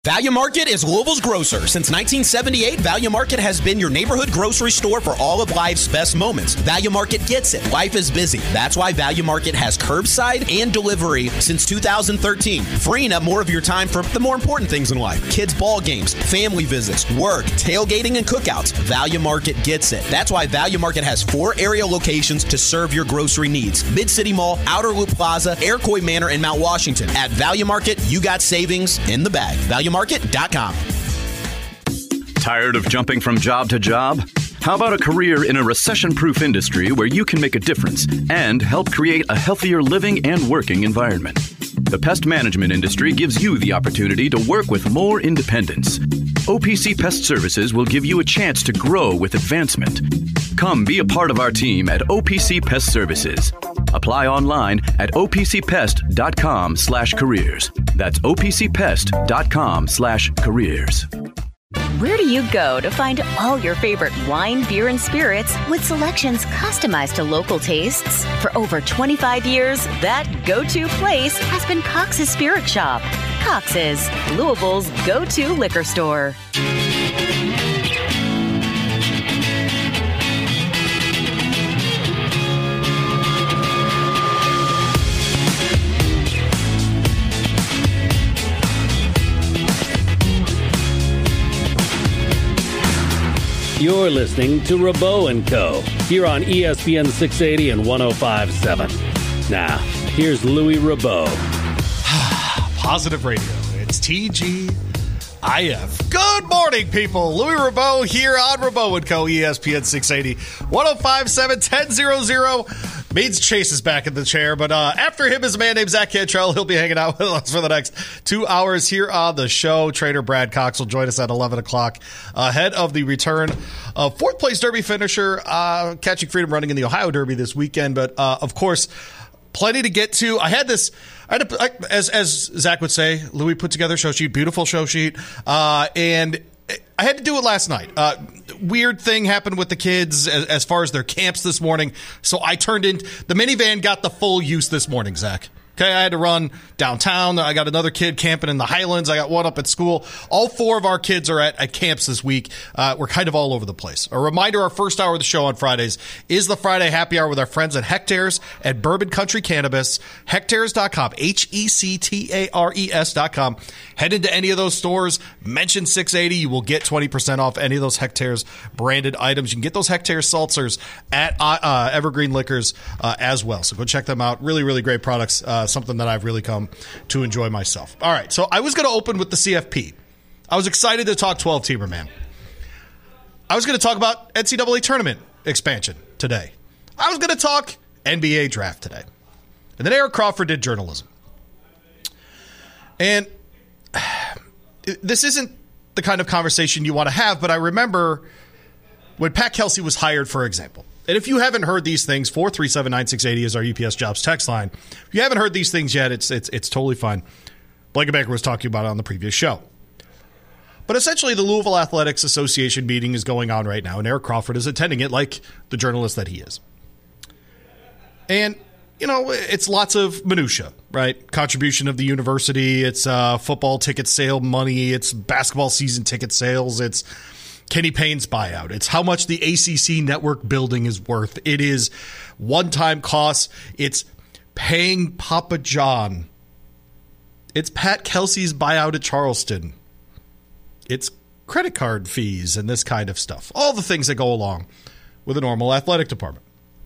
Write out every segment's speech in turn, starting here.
Value Market is Louisville's grocer. Since 1978, Value Market has been your neighborhood grocery store for all of life's best moments. Value Market gets it. Life is busy. That's why Value Market has curbside and delivery since 2013, freeing up more of your time for the more important things in life. Kids' ball games, family visits, work, tailgating, and cookouts. Value Market gets it. That's why Value Market has 4 area locations to serve your grocery needs. Mid-City Mall, Outer Loop Plaza, Iroquois Manor, and Mount Washington. At Value Market, you got savings in the bag. ValueMarket.com. Tired of jumping from job to job? How about a career in a recession-proof industry where you can make a difference and help create a healthier living and working environment? The pest management industry gives you the opportunity to work with more independence. OPC Pest Services will give you a chance to grow with advancement. Come be a part of our team at OPC Pest Services. Apply online at opcpest.com/careers. That's opcpest.com/careers. Where do you go to find all your favorite wine, beer, and spirits with selections customized to local tastes? For over 25 years, that go-to place has been Cox's Spirit Shop. Cox's, Louisville's go-to liquor store. You're listening to Rabeau & Co. here on ESPN 680 and 105.7. Now, here's Louis Rabeau. Positive Radio. It's TGIF. Good morning, people. Louis Rabeau here on Rabeau & Co. ESPN 680, 105.7, 1000. Means Chase is back in the chair, but after him is a man named Zach Cantrell. He'll be hanging out with us for the next 2 hours here on the show. Trainer Brad Cox will join us at 11 o'clock ahead of the return of fourth-place Derby finisher, Catching Freedom running in the Ohio Derby this weekend. But, of course, plenty to get to. As Zach would say, Louis put together a show sheet, beautiful show sheet, and I had to do it last night. Weird thing happened with the kids as far as their camps this morning. So I turned in the minivan, got the full use this morning, Zach. Okay, I had to run downtown. I got another kid camping in the Highlands. I got one up at school. All 4 of our kids are at camps this week. We're kind of all over the place. A reminder, our first hour of the show on Fridays is the Friday happy hour with our friends at Hectares at Bourbon Country Cannabis. Hectares.com, HECTARES.com. Head into any of those stores, mention 680. You will get 20% off any of those Hectares branded items. You can get those Hectares seltzers at Evergreen Liquors as well. So go check them out. Really, really great products. Something that I've really come to enjoy myself. All right, so I was going to open with the CFP. I was excited to talk 12-teamer, man. I was going to talk about NCAA tournament expansion today. I was going to talk NBA draft today. And then Eric Crawford did journalism. And this isn't the kind of conversation you want to have, but I remember when Pat Kelsey was hired, for example. And if you haven't heard these things, 437-9680 is our UPS Jobs text line. If you haven't heard these things yet, it's totally fine. Blankenbaker was talking about it on the previous show. But essentially, the Louisville Athletics Association meeting is going on right now, and Eric Crawford is attending it like the journalist that he is. And, you know, it's lots of minutia, right? Contribution of the university, it's football ticket sale money, it's basketball season ticket sales, it's Kenny Payne's buyout. It's how much the ACC network building is worth. It is one-time costs. It's paying Papa John. It's Pat Kelsey's buyout at Charleston. It's credit card fees and this kind of stuff. All the things that go along with a normal athletic department.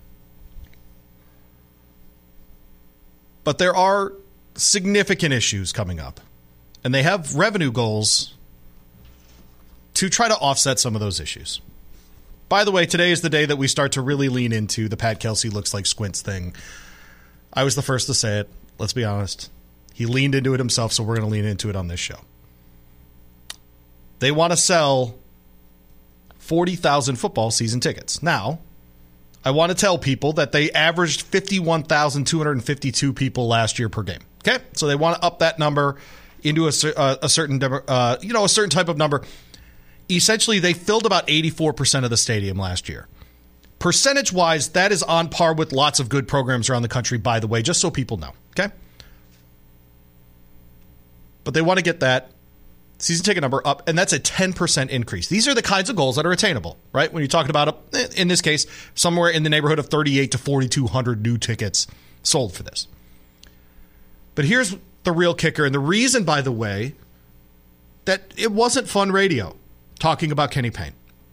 But there are significant issues coming up. And they have revenue goals to try to offset some of those issues. By the way, today is the day that we start to really lean into the Pat Kelsey looks like squints thing. I was the first to say it. Let's be honest. He leaned into it himself, so we're going to lean into it on this show. They want to sell 40,000 football season tickets. Now, I want to tell people that they averaged 51,252 people last year per game. Okay? So they want to up that number into a certain type of number. Essentially, they filled about 84% of the stadium last year. Percentage-wise, that is on par with lots of good programs around the country, by the way, just so people know, okay? But they want to get that Season ticket number up, and that's a 10% increase. These are the kinds of goals that are attainable, right? When you're talking about, in this case, somewhere in the neighborhood of 38 to 4,200 new tickets sold for this. But here's the real kicker, and the reason, by the way, that it wasn't fun radio talking about Kenny Payne.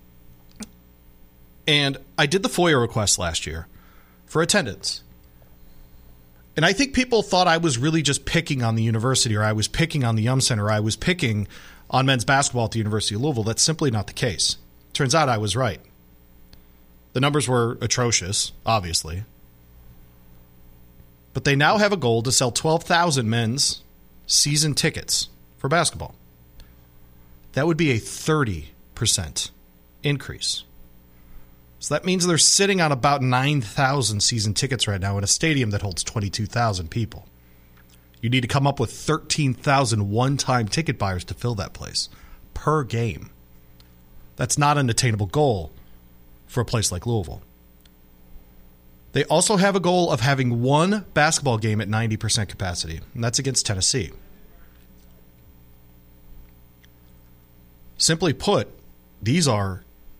And I did the FOIA request last year for attendance. And I think people thought I was really just picking on the university, or I was picking on the Yum Center, or I was picking on men's basketball at the University of Louisville. That's simply not the case. Turns out I was right. The numbers were atrocious, obviously. But they now have a goal to sell 12,000 men's season tickets for basketball. That would be a 30% increase. So that means they're sitting on about 9,000 season tickets right now in a stadium that holds 22,000 people. You need to come up with 13,000 one-time ticket buyers to fill that place per game. That's not an attainable goal for a place like Louisville. They also have a goal of having one basketball game at 90% capacity, and that's against Tennessee. Simply put, these are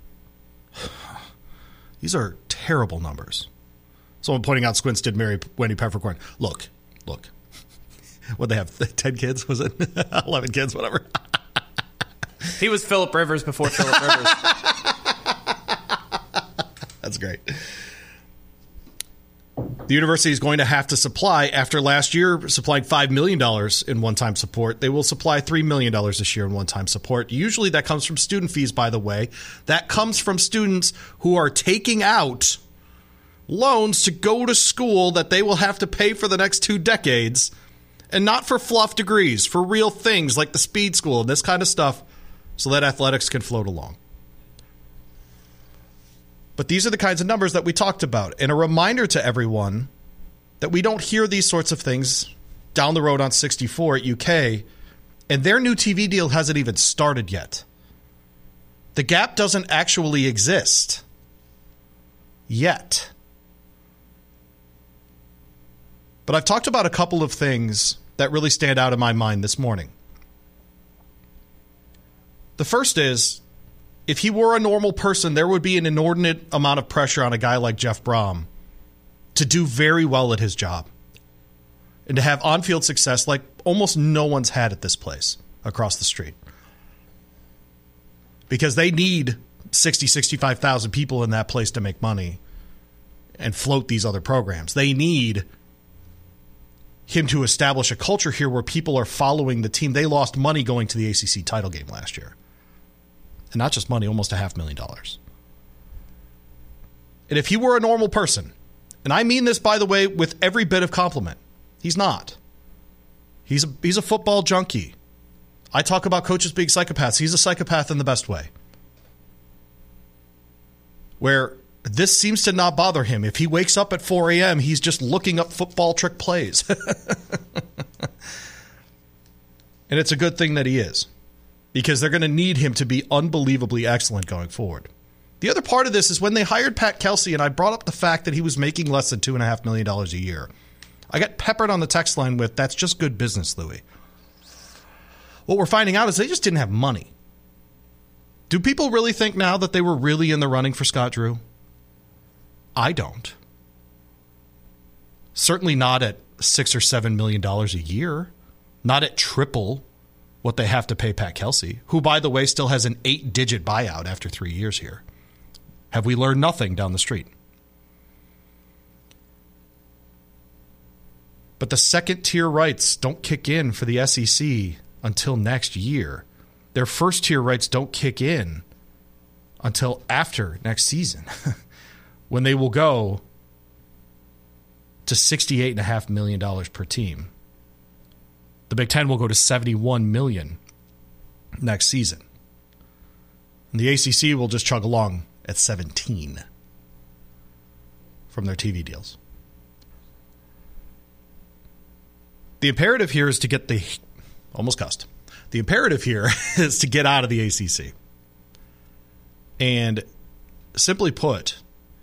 terrible numbers. Someone pointing out Squints did marry Wendy Peppercorn. Look. What they have, 10 kids? Was it 11 kids? Whatever. He was Phillip Rivers before Phillip Rivers. That's great. The university is going to have to supply, after last year supplying $5 million in one-time support, they will supply $3 million this year in one-time support. Usually that comes from student fees, by the way. That comes from students who are taking out loans to go to school that they will have to pay for the next 2 decades, and not for fluff degrees, for real things like the speed school and this kind of stuff, so that athletics can float along. But these are the kinds of numbers that we talked about. And a reminder to everyone that we don't hear these sorts of things down the road on 64 at UK, and their new TV deal hasn't even started yet. The gap doesn't actually exist yet. But I've talked about a couple of things that really stand out in my mind this morning. The first is, if he were a normal person, there would be an inordinate amount of pressure on a guy like Jeff Brom to do very well at his job and to have on-field success like almost no one's had at this place across the street. Because they need 60, 65,000 people in that place to make money and float these other programs. They need him to establish a culture here where people are following the team. They lost money going to the ACC title game last year. And not just money, almost $500,000. And if he were a normal person, and I mean this, by the way, with every bit of compliment, he's not. He's a football junkie. I talk about coaches being psychopaths. He's a psychopath in the best way. Where this seems to not bother him. If he wakes up at 4 a.m., he's just looking up football trick plays. And it's a good thing that he is, because they're going to need him to be unbelievably excellent going forward. The other part of this is when they hired Pat Kelsey, and I brought up the fact that he was making less than $2.5 million a year, I got peppered on the text line with, "That's just good business, Louie." What we're finding out is they just didn't have money. Do people really think now that they were really in the running for Scott Drew? I don't. Certainly not at $6 or $7 million a year. Not at triple what they have to pay Pat Kelsey, who, by the way, still has an 8-digit buyout after 3 years here. Have we learned nothing down the street? But the second-tier rights don't kick in for the SEC until next year. Their first-tier rights don't kick in until after next season, when they will go to $68.5 million per team. The Big Ten will go to $71 million next season. And the ACC will just chug along at 17 from their TV deals. The imperative here is to get the... Almost cussed. The imperative here is to get out of the ACC. And simply put,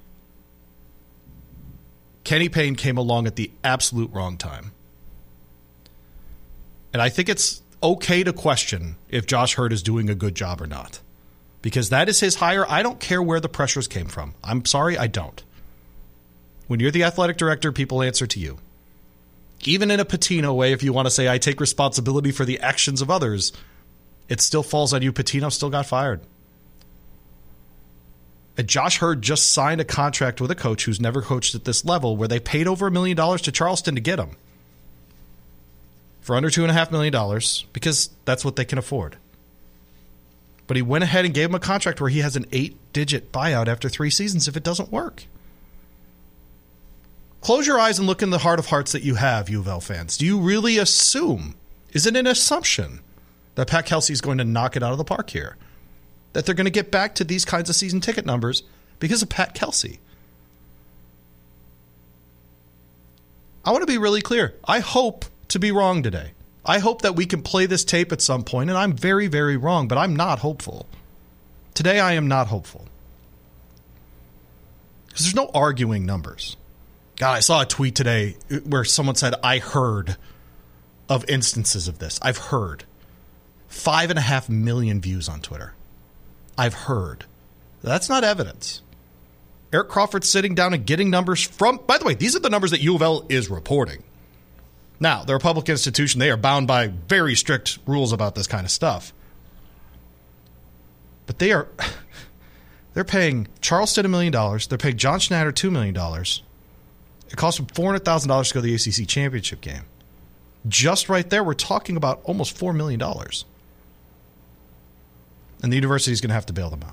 Kenny Payne came along at the absolute wrong time. And I think it's okay to question if Josh Hurd is doing a good job or not. Because that is his hire. I don't care where the pressures came from. I'm sorry, I don't. When you're the athletic director, people answer to you. Even in a Pitino way, if you want to say, I take responsibility for the actions of others, it still falls on you. Pitino still got fired. And Josh Hurd just signed a contract with a coach who's never coached at this level, where they paid over $1 million to Charleston to get him. For under $2.5 million, because that's what they can afford. But he went ahead and gave him a contract where he has an 8-digit buyout after 3 seasons if it doesn't work. Close your eyes and look in the heart of hearts that you have, U of L fans. Do you really assume, is it an assumption, that Pat Kelsey is going to knock it out of the park here? That they're going to get back to these kinds of season ticket numbers because of Pat Kelsey? I want to be really clear. I hope to be wrong today. I hope that we can play this tape at some point, and I'm very, very wrong, but I'm not hopeful. Today I am not hopeful. Because there's no arguing numbers. God, I saw a tweet today where someone said, I heard of instances of this. I've heard. 5.5 million views on Twitter. I've heard. That's not evidence. Eric Crawford's sitting down and getting numbers from, by the way, these are the numbers that U of L is reporting. Now, they're a public institution. They are bound by very strict rules about this kind of stuff. But they're paying Charleston $1 million. They're paying John Schnatter $2 million. It cost them $400,000 to go to the ACC championship game. Just right there, we're talking about almost $4 million. And the university is going to have to bail them out.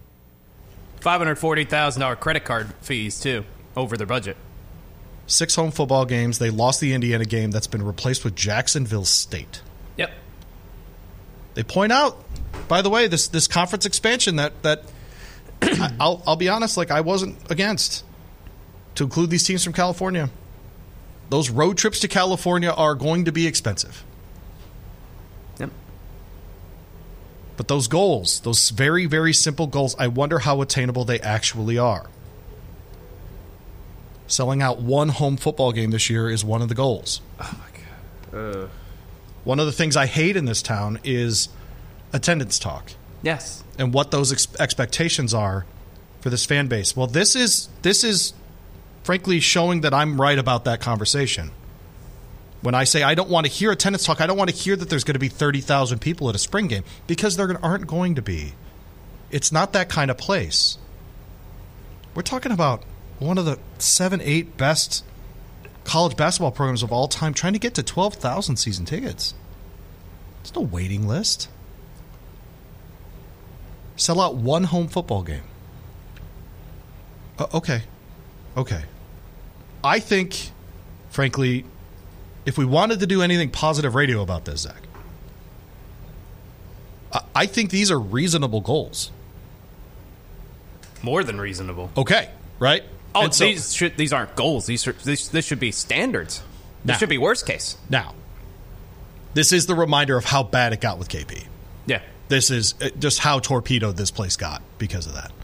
$540,000 credit card fees, too, over their budget. 6 home football games. They lost the Indiana game that's been replaced with Jacksonville State. Yep. They point out, by the way, this conference expansion that I'll be honest, like I wasn't against, to include these teams from California. Those road trips to California are going to be expensive. Yep. But those goals, those very, very simple goals, I wonder how attainable they actually are. Selling out 1 home football game this year is one of the goals. Oh, my God. One of the things I hate in this town is attendance talk. Yes. And what those expectations are for this fan base. Well, this is frankly showing that I'm right about that conversation. When I say I don't want to hear attendance talk, I don't want to hear that there's going to be 30,000 people at a spring game, because there aren't going to be. It's not that kind of place. We're talking about one of the 7-8 best college basketball programs of all time, trying to get to 12,000 season tickets. There's no waiting list. Sell out 1 home football game. Okay. I think, frankly, if we wanted to do anything positive radio about this, Zach, I think these are reasonable goals. More than reasonable. Okay, right? Oh, so, these aren't goals. This should be standards. This should be worst case. Now, this is the reminder of how bad it got with KP. Yeah. This is just how torpedoed this place got because of that.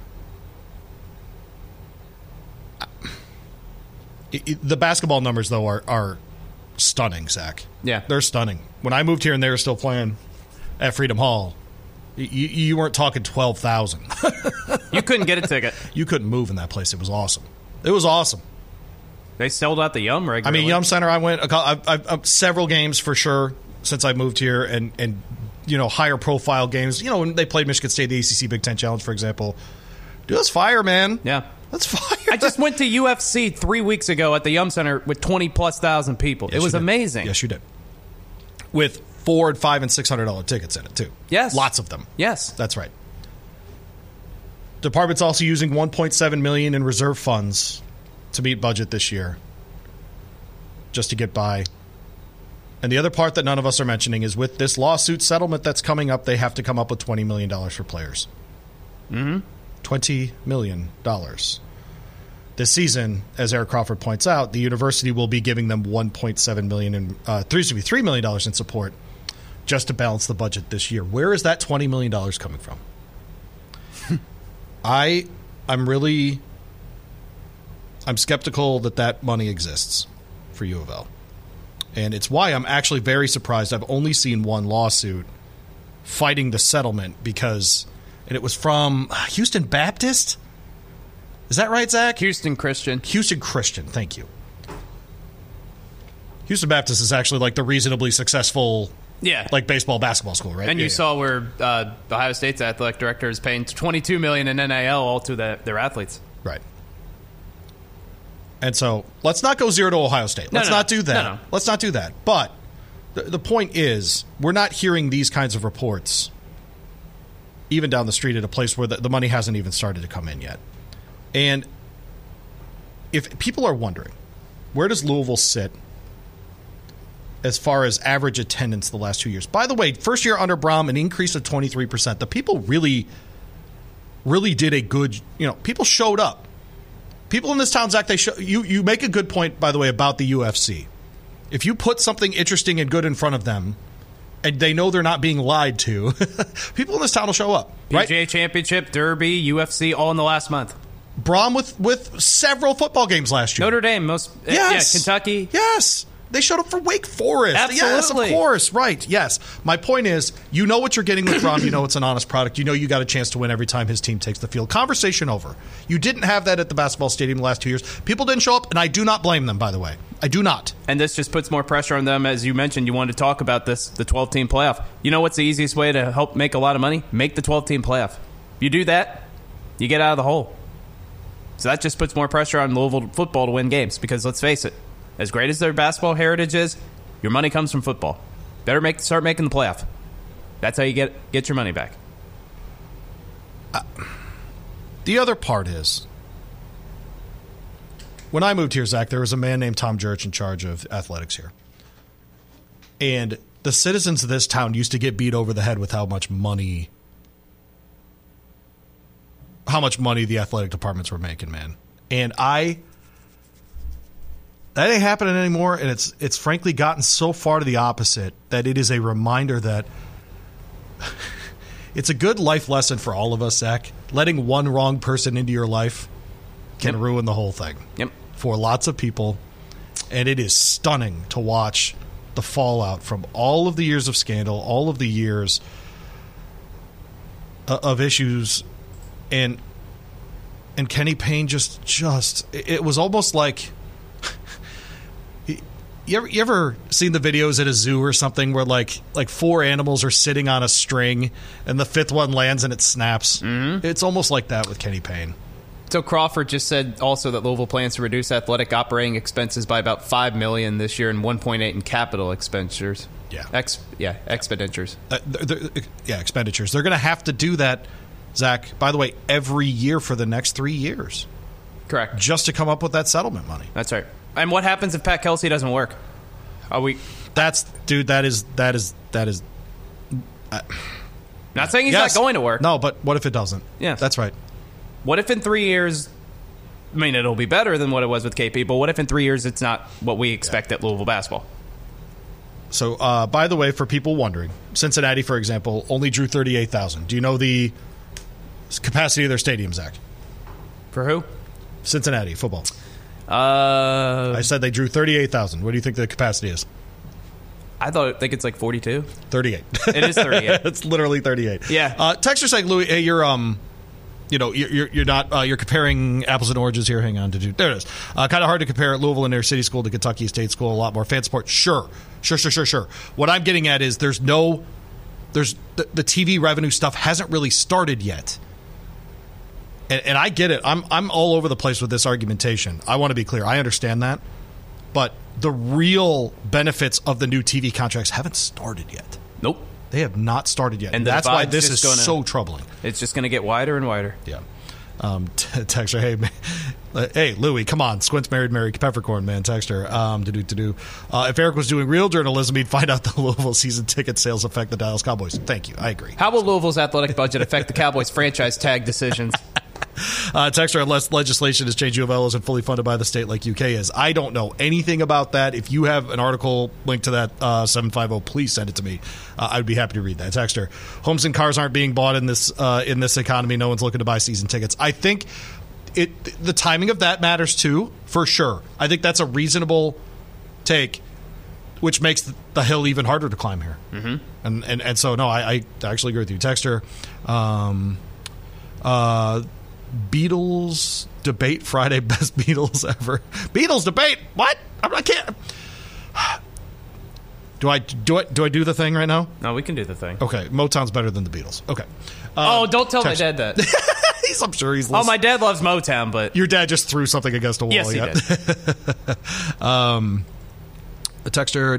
The basketball numbers, though, are stunning, Zach. Yeah. They're stunning. When I moved here and they were still playing at Freedom Hall, you weren't talking 12,000. You couldn't get a ticket. You couldn't move in that place. It was awesome. It was awesome. They sold out the Yum regularly. I mean, Yum Center, I went I've several games for sure since I moved here, and higher profile games. When they played Michigan State, the ACC Big Ten Challenge, for example. Dude, that's fire, man. Yeah. That's fire. I just went to UFC 3 weeks ago at the Yum Center with 20,000+ people. Yes, it was amazing. Yes, you did. With $400, $500, and $600 tickets in it, too. Yes. Lots of them. Yes. That's right. Department's also using $1.7 million in reserve funds to meet budget this year, just to get by. And the other part that none of us are mentioning is with this lawsuit settlement that's coming up, they have to come up with $20 million for players. Mm-hmm. $20 million. This season, as Eric Crawford points out, the university will be giving them $1.7 million in $3 million in support just to balance the budget this year. Where is that $20 million coming from? I'm skeptical that money exists for U of L. And it's why I'm actually very surprised I've only seen one lawsuit fighting the settlement and it was from Houston Baptist? Is that right, Zach? Houston Christian. Houston Christian, thank you. Houston Baptist is actually like the reasonably successful baseball, basketball school, right? And you saw where Ohio State's athletic director is paying $22 million in NIL all to their athletes. Right. And so let's not go 0 to Ohio State. Let's not do that. No. Let's not do that. But the point is, we're not hearing these kinds of reports even down the street at a place where the money hasn't even started to come in yet. And if people are wondering, where does Louisville sit as far as average attendance the last 2 years? By the way, first year under Braum, an increase of 23%. The people really did a good, people showed up. People in this town, Zach, you make a good point, by the way, about the UFC. If you put something interesting and good in front of them, and they know they're not being lied to, people in this town will show up. Right? PGA Championship, Derby, UFC, all in the last month. Braum with several football games last year. Notre Dame, Kentucky. Yes. They showed up for Wake Forest. Absolutely. Yes, of course. Right. Yes. My point is, you know what you're getting with Braum. You know it's an honest product. You know you got a chance to win every time his team takes the field. Conversation over. You didn't have that at the basketball stadium the last 2 years. People didn't show up, and I do not blame them, by the way. I do not. And this just puts more pressure on them. As you mentioned, you wanted to talk about this, the 12-team playoff. You know what's the easiest way to help make a lot of money? Make the 12-team playoff. If you do that, you get out of the hole. So that just puts more pressure on Louisville football to win games because, let's face it, as great as their basketball heritage is, your money comes from football. Better start making the playoff. That's how you get your money back. The other part is, when I moved here, Zach, there was a man named Tom Jurich in charge of athletics here. And the citizens of this town used to get beat over the head with how much money the athletic departments were making, man. And that ain't happening anymore, and it's frankly gotten so far to the opposite that it is a reminder that it's a good life lesson for all of us, Zach. Letting one wrong person into your life can ruin the whole thing. Yep. For lots of people, and it is stunning to watch the fallout from all of the years of scandal, all of the years of issues, and Kenny Payne just it was almost like. You ever seen the videos at a zoo or something where like 4 animals are sitting on a string and the 5th one lands and it snaps? Mm-hmm. It's almost like that with Kenny Payne. So Crawford just said also that Louisville plans to reduce athletic operating expenses by about $5 million this year and $1.8 in capital expenditures. Expenditures. Expenditures. They're going to have to do that, Zach, by the way, every year for the next 3 years. Correct. Just to come up with that settlement money. That's right. And what happens if Pat Kelsey doesn't work? Are we? That is. Not saying he's not going to work. No, but what if it doesn't? Yeah, that's right. What if in 3 years? I mean, it'll be better than what it was with KP. But what if in 3 years it's not what we expect at Louisville basketball? So, by the way, for people wondering, Cincinnati, for example, only drew 38,000. Do you know the capacity of their stadium, Zach? For who? Cincinnati football. I said they drew 38,000. What do you think the capacity is? I think it's like 42. 38. It is 38. It's literally 38. Yeah. Texter's like, Louis, hey, you're not you're comparing apples and oranges here. Hang on, there it is. Kind of hard to compare Louisville Inner City School to Kentucky State School. A lot more fan support. Sure. What I'm getting at is the TV revenue stuff hasn't really started yet. And I get it. I'm all over the place with this argumentation. I want to be clear. I understand that. But the real benefits of the new TV contracts haven't started yet. Nope. They have not started yet. And that's why this is so troubling. It's just going to get wider and wider. Yeah. Texter, hey, Louie, come on. Squint's married Mary Peppercorn, man. Texter, if Eric was doing real journalism, he'd find out the Louisville season ticket sales affect the Dallas Cowboys. Thank you. I agree. How will Louisville's athletic budget affect the Cowboys franchise tag decisions? Texter, unless legislation has changed, U of L isn't fully funded by the state like UK is. I don't know anything about that. If you have an article linked to that 750, please send it to me. I would be happy to read that. Texter, homes and cars aren't being bought in this economy. No one's looking to buy season tickets. I think the timing of that matters too, for sure. I think that's a reasonable take. which makes the hill even harder to climb here. Mm-hmm. And so, no, I actually agree with you. Texter, Beatles debate Friday, best Beatles ever. Beatles debate? What? I can't. Do I do the thing right now? No, we can do the thing. Okay, Motown's better than the Beatles. Okay. Don't tell my dad that. I'm sure he's listening. Oh, my dad loves Motown, but your dad just threw something against a wall. Yes, he did. A texter.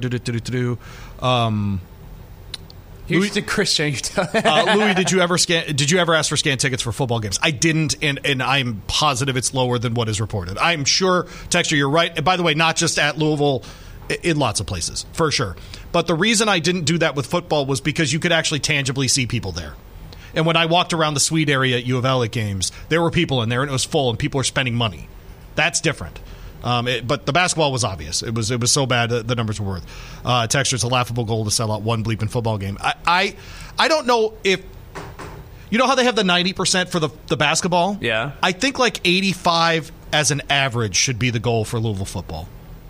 Houston Christian. Louis, did you ever ask for scanned tickets for football games? I didn't, and I'm positive it's lower than what is reported. I'm sure, texter, you're right. And by the way, not just at Louisville, in lots of places, for sure. But the reason I didn't do that with football was because you could actually tangibly see people there. And when I walked around the suite area at U of L at games, there were people in there, and it was full, and people were spending money. That's different. But the basketball was obvious. It was so bad the numbers were worth. Texture, it's a laughable goal to sell out one bleeping football game. I don't know if you know how they have the 90% for the basketball. Yeah, I think like 85 as an average should be the goal for Louisville football.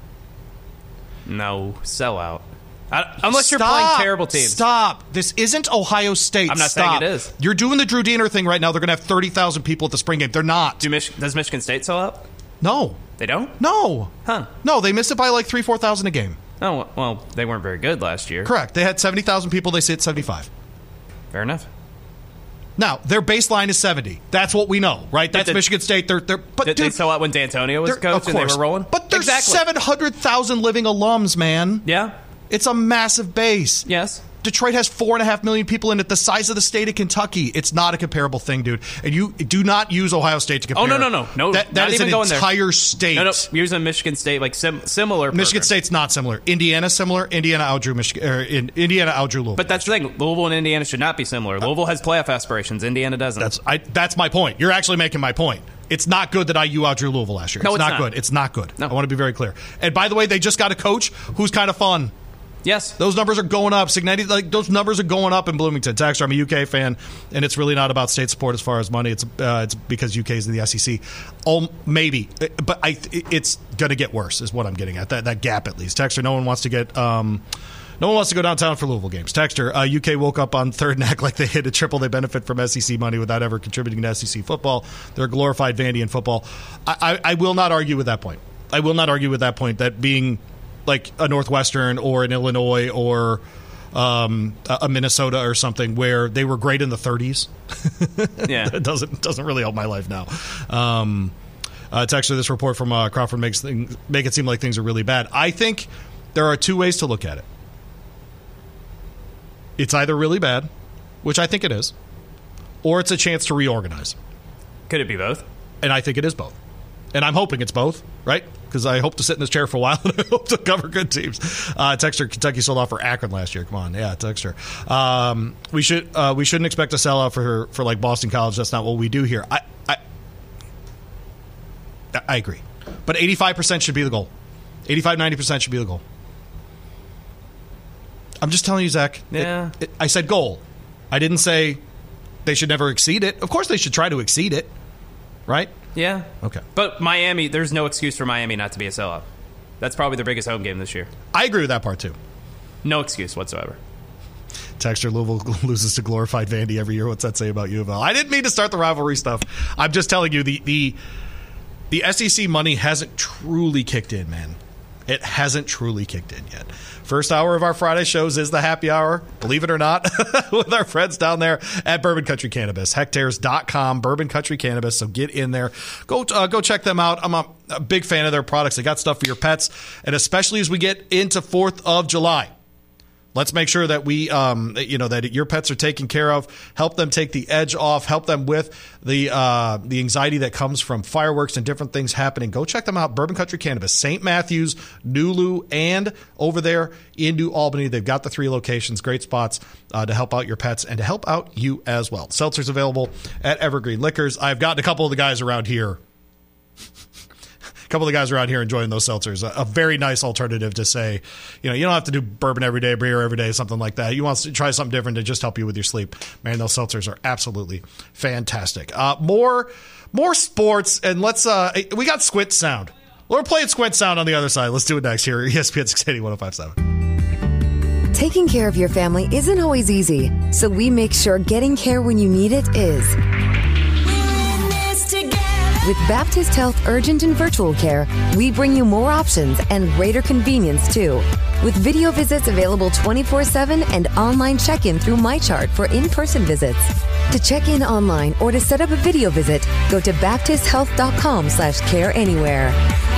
No, sell out. Unless you're playing terrible teams. Stop. This isn't Ohio State. I'm not saying it is. You're doing the Drew Diener thing right now. They're going to have 30,000 people at the spring game. They're not. Does Michigan State sell out? No. They don't? No. Huh. No, they missed it by like 3,000-4,000 a game. Oh, well, they weren't very good last year. Correct. They had 70,000 people. They sit 75. Fair enough. Now, their baseline is 70. That's what we know, right? That's Michigan State. Did they sell out when D'Antonio was coach and they were rolling? But there's 700,000 living alums, man. Yeah. It's a massive base. Yes. Detroit has 4.5 million people in it, the size of the state of Kentucky. It's not a comparable thing, dude. And you do not use Ohio State to compare. Oh, no. That is an entire state. No, using Michigan State, like similar. Michigan State's not similar. Indiana's similar. Indiana outdrew Louisville. But that's the thing. Louisville and Indiana should not be similar. Louisville has playoff aspirations. Indiana doesn't. That's my point. You're actually making my point. It's not good that IU outdrew Louisville last year. No, it's not good. It's not good. No. I want to be very clear. And by the way, they just got a coach who's kind of fun. Yes. Those numbers are going up. Signetti, those numbers are going up in Bloomington. Texter, I'm a UK fan, and it's really not about state support as far as money. It's because UK is in the SEC. Oh, maybe. But it's going to get worse is what I'm getting at. That gap at least. Texter, no one wants to go downtown for Louisville games. Texter, UK woke up on third and act like they hit a triple. They benefit from SEC money without ever contributing to SEC football. They're glorified Vandy in football. I will not argue with that point. That being like a Northwestern or an Illinois or a Minnesota or something where they were great in the 30s. Yeah, it doesn't really help my life now. Texter, this report from Crawford make it seem like things are really bad. I think there are two ways to look at it. It's either really bad, which I think it is, or it's a chance to reorganize. Could it be both? And I think it is both. And I'm hoping it's both, right? Because I hope to sit in this chair for a while and I hope to cover good teams. Texter, Kentucky sold out for Akron last year. Come on. Yeah, Texter. We shouldn't expect a sellout for like Boston College. That's not what we do here. I agree. But 85% should be the goal. 85-90% should be the goal. I'm just telling you, Zach. Yeah. I said goal. I didn't say they should never exceed it. Of course they should try to exceed it. Right? Yeah. Okay. But Miami, there's no excuse for Miami not to be a sellout. That's probably their biggest home game this year. I agree with that part, too. No excuse whatsoever. Texter, Louisville loses to glorified Vandy every year. What's that say about U of L? I didn't mean to start the rivalry stuff. I'm just telling you, the SEC money hasn't truly kicked in, man. It hasn't truly kicked in yet. First hour of our Friday shows is the happy hour, believe it or not, with our friends down there at Bourbon Country Cannabis. Hectares.com, Bourbon Country Cannabis. So get in there. Go check them out. I'm a big fan of their products. They got stuff for your pets. And especially as we get into 4th of July. Let's make sure that we, that your pets are taken care of. Help them take the edge off. Help them with the anxiety that comes from fireworks and different things happening. Go check them out. Bourbon Country Cannabis, St. Matthews, Nulu, and over there in New Albany. They've got the 3 locations. Great spots to help out your pets and to help out you as well. Seltzers available at Evergreen Liquors. I've gotten a couple of the guys around here. Enjoying those seltzers. A very nice alternative to say, you don't have to do bourbon every day, beer every day, something like that. You want to try something different to just help you with your sleep. Man, those seltzers are absolutely fantastic. More sports, and let's we got Squint Sound. We're playing Squint Sound on the other side. Let's do it next here. ESPN 680 1057. Taking care of your family isn't always easy, so we make sure getting care when you need it is. With Baptist Health Urgent and Virtual Care, we bring you more options and greater convenience, too. With video visits available 24/7 and online check-in through MyChart for in-person visits. To check in online or to set up a video visit, go to baptisthealth.com/careanywhere.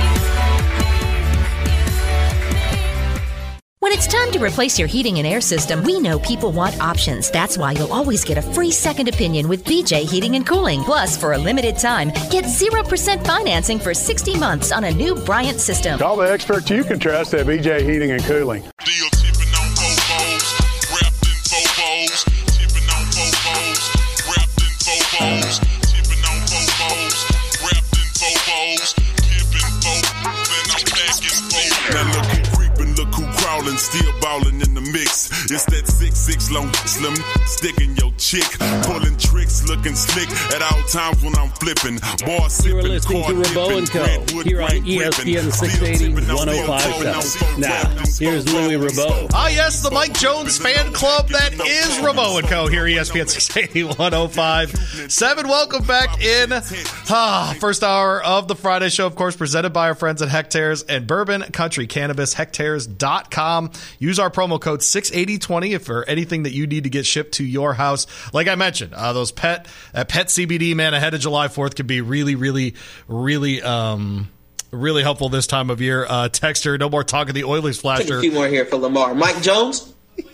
When it's time to replace your heating and air system, we know people want options. That's why you'll always get a free second opinion with BJ Heating and Cooling. Plus, for a limited time, get 0% financing for 60 months on a new Bryant system. Call the experts you can trust at BJ Heating and Cooling. Deal tipping on Vovos, wrapped in Vovos, tipping on Vovos, wrapped in Vovos, tipping on Vovos, wrapped in Vovos, giving Vovos, and I'm packing Vovos. Now look who creeping, look who crawling, still balling in the mix. It's that 6'6" long slim sticking your chick, pulling tricks, looking slick at all times when I'm flipping. Boy, You're listening to Rabo and Co. here on ESPN 680 105.7. Now, here's Louis Rabo. Ah, yes, the Mike Jones fan club that is Rabo and Co. here, ESPN 680 105.7. Welcome back in. First hour of the Friday show, of course, presented by our friends at Hectares and Bourbon Country Cannabis, hectares.com. Use our promo code 68020 if for anything that you need to get shipped to your house. Like I mentioned, those pet CBD, man, ahead of July 4th can be really, really, really, really helpful this time of year. Texter, no more talk of the Oilers flasher. Take a few more here for Lamar. Mike Jones?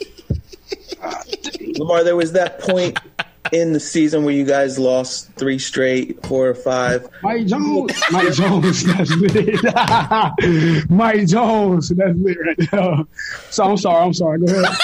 Lamar, there was that point in the season where you guys lost 3 straight, 4 or 5. Mike Jones, that's it. Mike Jones, that's it right now. So I'm sorry. Go ahead.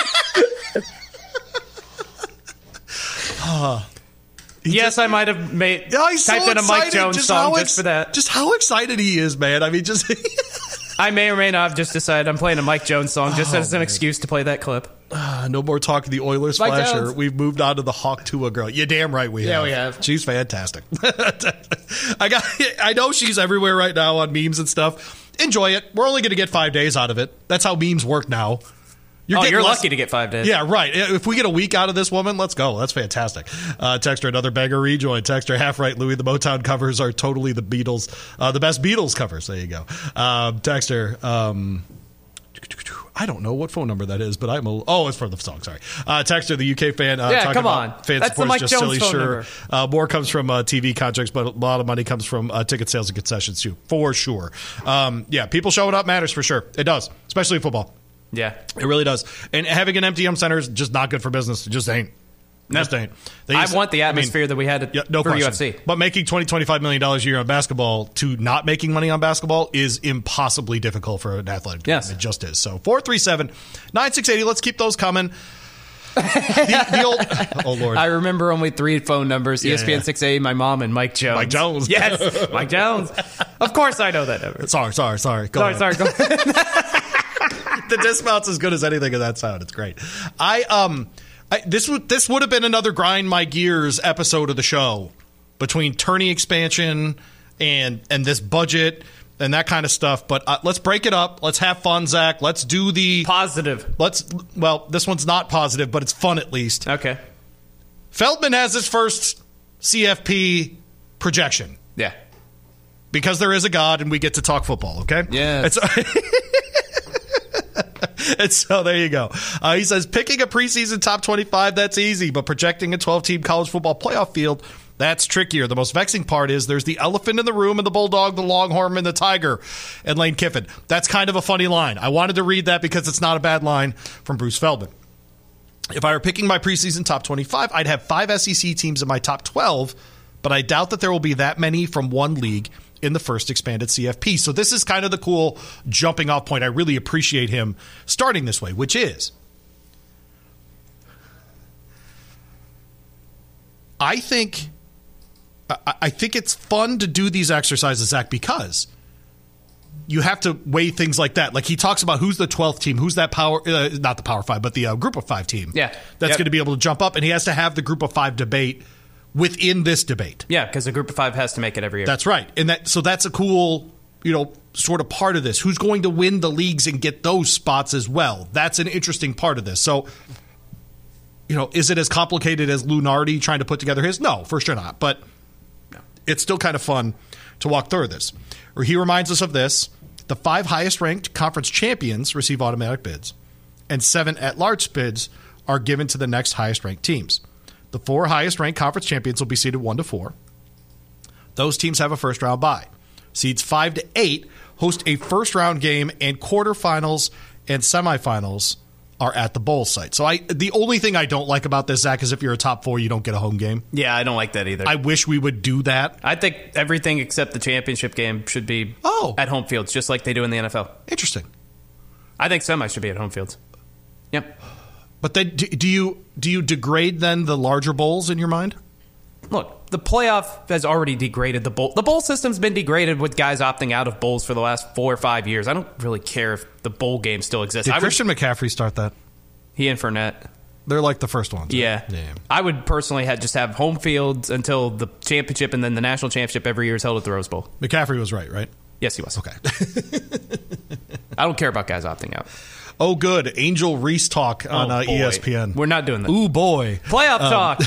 Yes, I might have typed in a Mike Jones song just for that. Just how excited he is, man. I mean, just I may or may not have just decided I'm playing a Mike Jones song just as an excuse to play that clip. No more talk of the Oilers flasher. Jones. We've moved on to the Hawk Tua girl. You're damn right we have. Yeah, we have. She's fantastic. I know she's everywhere right now on memes and stuff. Enjoy it. We're only going to get 5 days out of it. That's how memes work now. You're lucky to get 5 days. Yeah, right. If we get a week out of this woman, let's go. That's fantastic. Texter, another banger rejoin. Texter, half right, Louis. The Motown covers are totally the Beatles. The best Beatles covers. There you go. Texter, I don't know what phone number that is, but it's for the song. Sorry. Texter, the UK fan. Come on. Fan That's the Mike just Jones silly, phone sure. number. More comes from TV contracts, but a lot of money comes from ticket sales and concessions too, for sure. People showing up matters for sure. It does, especially in football. Yeah. It really does. And having an empty center is just not good for business. It just ain't. Just ain't. I want the atmosphere that we had for question. UFC. But making $20-25 million a year on basketball to not making money on basketball is impossibly difficult for an athletic team. Yes. It just is. So 437-9680. Let's keep those coming. The old, oh, Lord. I remember only 3 phone numbers, ESPN 680, my mom, and Mike Jones. Mike Jones. Yes, Mike Jones. Of course I know that number. Sorry. Go ahead. Go ahead. The dismount's as good as anything in that sound. It's great. This would have been another grind my gears episode of the show between tourney expansion and this budget and that kind of stuff. But let's break it up. Let's have fun, Zach. Let's do the positive. This one's not positive, but it's fun at least. Okay. Feldman has his first CFP projection. Yeah. Because there is a God and we get to talk football, okay? Yeah. And so there you go. He says, picking a preseason top 25, that's easy, but projecting a 12-team college football playoff field, that's trickier. The most vexing part is there's the elephant in the room and the Bulldog, the Longhorn, and the Tiger, and Lane Kiffin. That's kind of a funny line. I wanted to read that because it's not a bad line from Bruce Feldman. If I were picking my preseason top 25, I'd have 5 SEC teams in my top 12, but I doubt that there will be that many from one league in the first expanded CFP. So this is kind of the cool jumping off point. I really appreciate him starting this way, which is I think it's fun to do these exercises, Zach, because you have to weigh things like that. Like he talks about who's the 12th team, who's that not the Power 5, but the Group of 5 team. Yeah. That's going to be able to jump up, and he has to have the Group of 5 debate within this debate. Yeah, because the Group of 5 has to make it every year. That's right. And so that's a cool sort of part of this. Who's going to win the leagues and get those spots as well? That's an interesting part of this. So, is it as complicated as Lunardi trying to put together his? No, for sure not. But it's still kind of fun to walk through this. Or he reminds us of this. The 5 highest-ranked conference champions receive automatic bids, and 7 at-large bids are given to the next highest-ranked teams. The 4 highest-ranked conference champions will be seeded 1 to 4. Those teams have a first-round bye. Seeds 5 to 8 host a first-round game, and quarterfinals and semifinals are at the bowl site. So the only thing I don't like about this, Zach, is if you're a top 4, you don't get a home game. Yeah, I don't like that either. I wish we would do that. I think everything except the championship game should be at home fields, just like they do in the NFL. Interesting. I think semis should be at home fields. Yep. But then, do you degrade then the larger bowls in your mind? Look, the playoff has already degraded the bowl. The bowl system's been degraded with guys opting out of bowls for the last 4 or 5 years. I don't really care if the bowl game still exists. Did Christian McCaffrey start that? He and Fournette. They're like the first ones. Yeah. I would personally just have home fields until the championship, and then the national championship every year is held at the Rose Bowl. McCaffrey was right? Yes, he was. Okay. I don't care about guys opting out. Oh, good. Angel Reese talk on ESPN. We're not doing that. Ooh, boy. Playoff talk.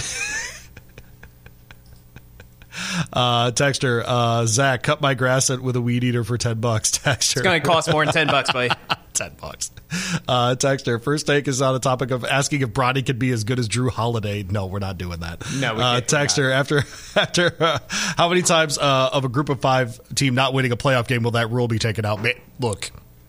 Texter, Zach, cut my grass with a weed eater for $10. Texter. It's going to cost more than $10, buddy. $10. Texter, first take is on the topic of asking if Bronny could be as good as Drew Holiday. No, we're not doing that. No, we can't. Texter, after how many times of a group of 5 team not winning a playoff game will that rule be taken out? Man, look,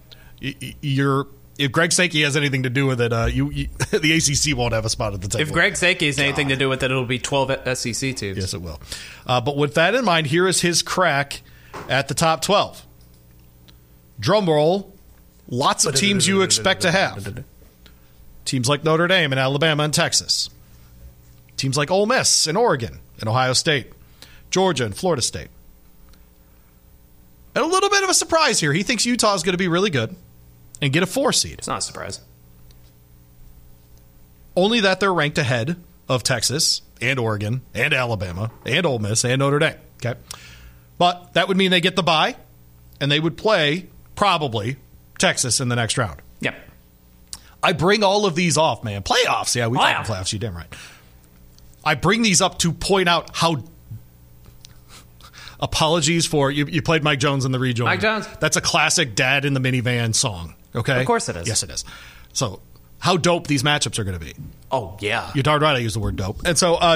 if Greg Sankey has anything to do with it, the ACC won't have a spot at the table. If Greg Sankey has anything to do with it, it'll be 12 SEC teams. Yes, it will. But with that in mind, here is his crack at the top 12. Drum roll. Lots of teams you expect to have. Teams like Notre Dame and Alabama and Texas. Teams like Ole Miss and Oregon and Ohio State. Georgia and Florida State. And a little bit of a surprise here. He thinks Utah is going to be really good and get a 4 seed. It's not a surprise. Only that they're ranked ahead of Texas and Oregon and Alabama and Ole Miss and Notre Dame. Okay, but that would mean they get the bye, and they would play probably Texas in the next round. Yep. I bring all of these off, man. Playoffs. Yeah, we talk playoffs. You damn right. I bring these up to point out how. Apologies for you played Mike Jones in the rejoin. Mike Jones. That's a classic Dad in the Minivan song. Okay? Of course it is. Yes, it is. So, how dope these matchups are going to be. Oh, yeah. You're darn right I use the word dope. And so,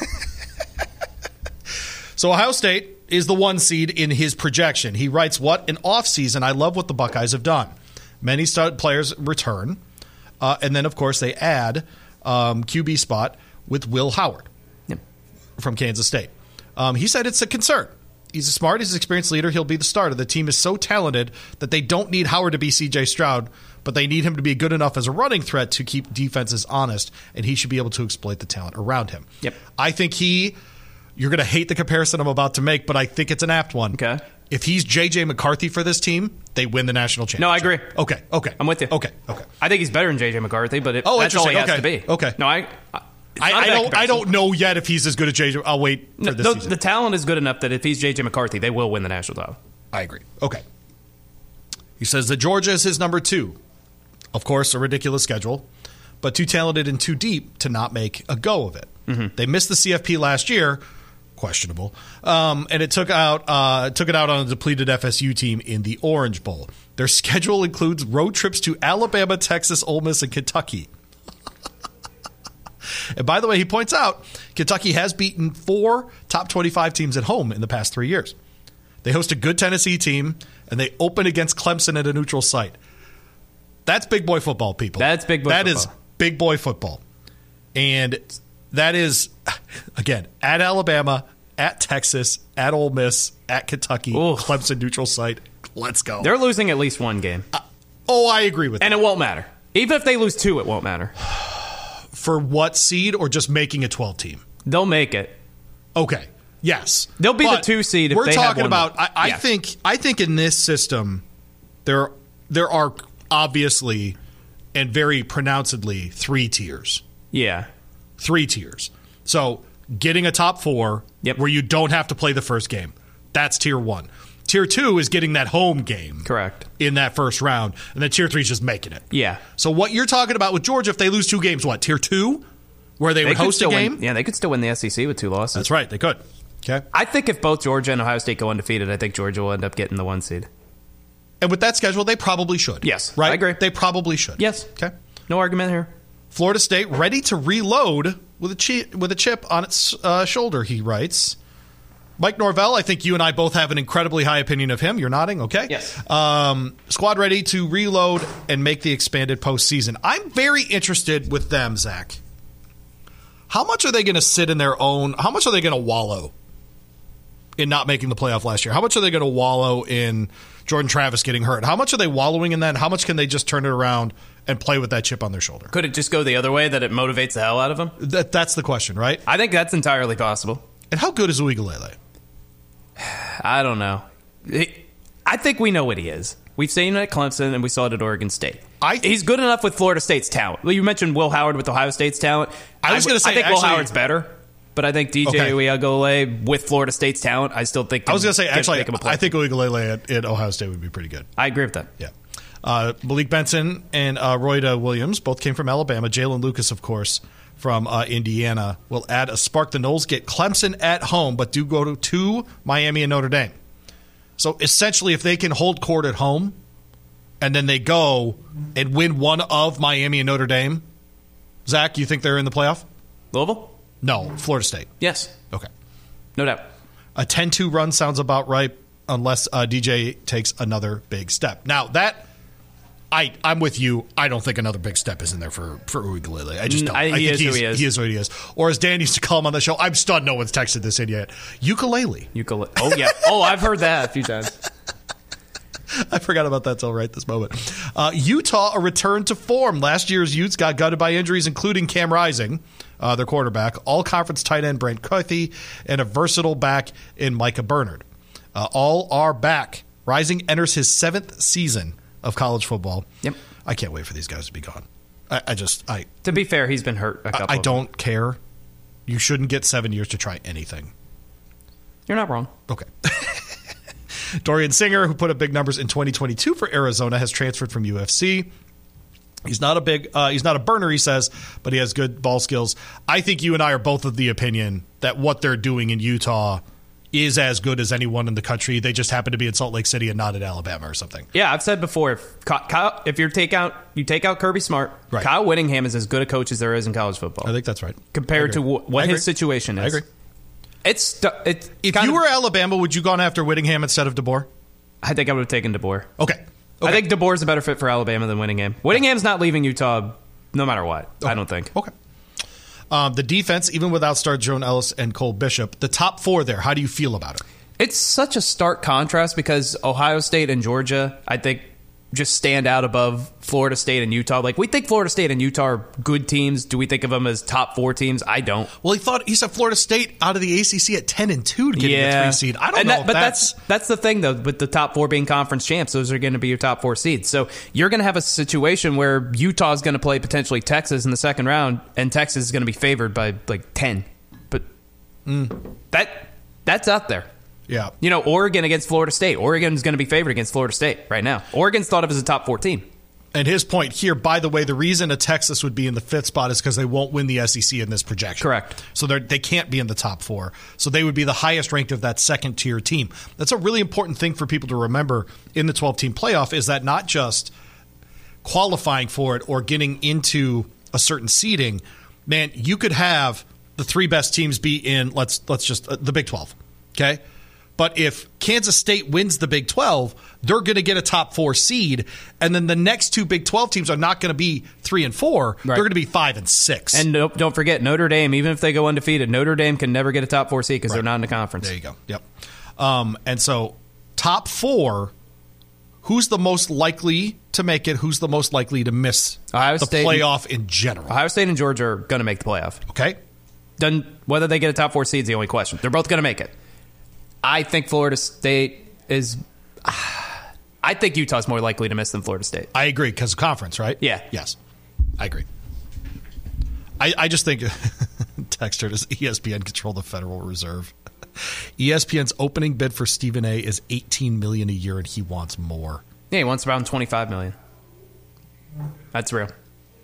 So, Ohio State is the 1 seed in his projection. He writes, what an offseason. I love what the Buckeyes have done. Many stud players return. And then, of course, they add QB spot with Will Howard from Kansas State. He said it's a concern. He's a smart, he's an experienced leader. He'll be the starter. The team is so talented that they don't need Howard to be C.J. Stroud, but they need him to be good enough as a running threat to keep defenses honest, and he should be able to exploit the talent around him. Yep. I think you're going to hate the comparison I'm about to make, but I think it's an apt one. Okay. If he's J.J. McCarthy for this team, they win the national championship. No, I agree. Okay. I'm with you. Okay. I think he's better than J.J. McCarthy, but that's all he has to be. Okay. No, I don't know yet if he's as good as J.J. I'll wait for this season. The talent is good enough that if he's J.J. McCarthy, they will win the national title. I agree. Okay. He says that Georgia is his number 2. Of course, a ridiculous schedule, but too talented and too deep to not make a go of it. Mm-hmm. They missed the CFP last year, questionable, and it took it out on a depleted FSU team in the Orange Bowl. Their schedule includes road trips to Alabama, Texas, Ole Miss, and Kentucky. And by the way, he points out Kentucky has beaten 4 top 25 teams at home in the past 3 years. They host a good Tennessee team, and they open against Clemson at a neutral site. That's big boy football, people. That is big boy football. And that is, again, at Alabama, at Texas, at Ole Miss, at Kentucky, Clemson neutral site. Let's go. They're losing at least 1 game. I agree with that. And it won't matter. Even if they lose 2, it won't matter. For what seed, or just making a 12 team? They'll make it. Okay. Yes. They'll be the 2 seed if we're they talking have about I think in this system there are obviously and very pronouncedly 3 tiers. Yeah. 3 tiers. So getting a top 4 where you don't have to play the first game. That's tier 1. Tier 2 is getting that home game. Correct. In that first round. And then Tier 3 is just making it. Yeah. So what you're talking about with Georgia, if they lose 2 games, what, Tier 2? Where they would host a game? They could still win the SEC with 2 losses. That's right. They could. Okay. I think if both Georgia and Ohio State go undefeated, I think Georgia will end up getting the 1 seed. And with that schedule, they probably should. Yes. Right? I agree. They probably should. Yes. Okay. No argument here. Florida State ready to reload with a chip on its shoulder, he writes. Mike Norvell, I think you and I both have an incredibly high opinion of him. You're nodding, okay? Yes. Squad ready to reload and make the expanded postseason. I'm very interested with them, Zach. How much are they going to sit in their own? How much are they going to wallow in not making the playoff last year? How much are they going to wallow in Jordan Travis getting hurt? How much are they wallowing in that? How much can they just turn it around and play with that chip on their shoulder? Could it just go the other way, that it motivates the hell out of them? That's the question, right? I think that's entirely possible. And how good is Uiagalelei? I don't know. I think we know what he is. We've seen it at Clemson, and we saw it at Oregon State. He's good enough with Florida State's talent. Well, you mentioned Will Howard with Ohio State's talent. I was going to say, I think Will Howard's better, but I think DJ Uiagalelei with Florida State's talent, I still think. I was going to say, actually, I think Uiagalelei at Ohio State would be pretty good. I agree with that. Yeah. Malik Benson and Royda Williams both came from Alabama. Jalen Lucas, of course, from Indiana, will add a spark. The Noles get Clemson at home, but do go to Miami and Notre Dame. So essentially, if they can hold court at home, and then they go and win one of Miami and Notre Dame, Zach, you think they're in the playoff? Louisville? No, Florida State. Yes. Okay. No doubt. A 10-2 run sounds about right, unless DJ takes another big step. Now, that... I'm with you. I don't think another big step is in there for Uiagalelei. I just don't. I think he is what he is. Or as Dan used to call him on the show, I'm stunned no one's texted this in yet. Ukulele. Oh, yeah. Oh, I've heard that a few times. I forgot about that till right this moment. Utah, a return to form. Last year's Utes got gutted by injuries, including Cam Rising, their quarterback, all-conference tight end Brent Kuithe, and a versatile back in Micah Bernard. All are back. Rising enters his 7th season of college football. Yep. I can't wait for these guys to be gone. To be fair, he's been hurt a couple I don't care. You shouldn't get 7 years to try anything. You're not wrong. Okay. Dorian Singer, who put up big numbers in 2022 for Arizona, has transferred from UFC. He's not a burner, he says, but he has good ball skills. I think you and I are both of the opinion that what they're doing in Utah is as good as anyone in the country. They just happen to be in Salt Lake City and not in Alabama or something. Yeah, I've said before, if you take out Kirby Smart, right. Kyle Whittingham is as good a coach as there is in college football. I think that's right. Compared to what his situation is. I agree. If you were Alabama, would you gone after Whittingham instead of DeBoer? I think I would have taken DeBoer. Okay. I think DeBoer's a better fit for Alabama than Whittingham. Whittingham's not leaving Utah no matter what, I don't think. Okay. The defense, even without star Joan Ellis and Cole Bishop, the top 4 there, how do you feel about it? It's such a stark contrast because Ohio State and Georgia, I think, just stand out above Florida State and Utah. Like, we think Florida State and Utah are good teams. Do we think of them as top 4 teams? I don't. Well, he said Florida State out of the ACC at 10-2 to get the 3 seed. I don't know. But that's the thing, though, with the top 4 being conference champs. Those are going to be your top 4 seeds. So you're going to have a situation where Utah is going to play potentially Texas in the second round, and Texas is going to be favored by like 10. But that's out there. Yeah. You know, Oregon against Florida State. Oregon's going to be favored against Florida State right now. Oregon's thought of as a top 4 team. And his point here, by the way, the reason a Texas would be in the 5th spot is because they won't win the SEC in this projection. Correct. So they can't be in the top 4. So they would be the highest ranked of that second-tier team. That's a really important thing for people to remember in the 12-team playoff, is that not just qualifying for it or getting into a certain seeding. Man, you could have the 3 best teams be in, let's just, the Big 12, okay? But if Kansas State wins the Big 12, they're going to get a top 4 seed, and then the next 2 Big 12 teams are not going to be 3 and 4. Right. They're going to be 5 and 6. And don't forget, Notre Dame, even if they go undefeated, Notre Dame can never get a top 4 seed because they're not in the conference. There you go. Yep. And so top 4, who's the most likely to make it? Who's the most likely to miss the playoff in general? Ohio State and Georgia are going to make the playoff. Okay. Then whether they get a top 4 seed is the only question. They're both going to make it. I think Florida State is... I think Utah's more likely to miss than Florida State. I agree, because of conference, right? Yeah. Yes. I agree. I just think... Texter, does ESPN control the Federal Reserve? ESPN's opening bid for Stephen A. is $18 million a year, and he wants more. Yeah, he wants around $25 million. That's real.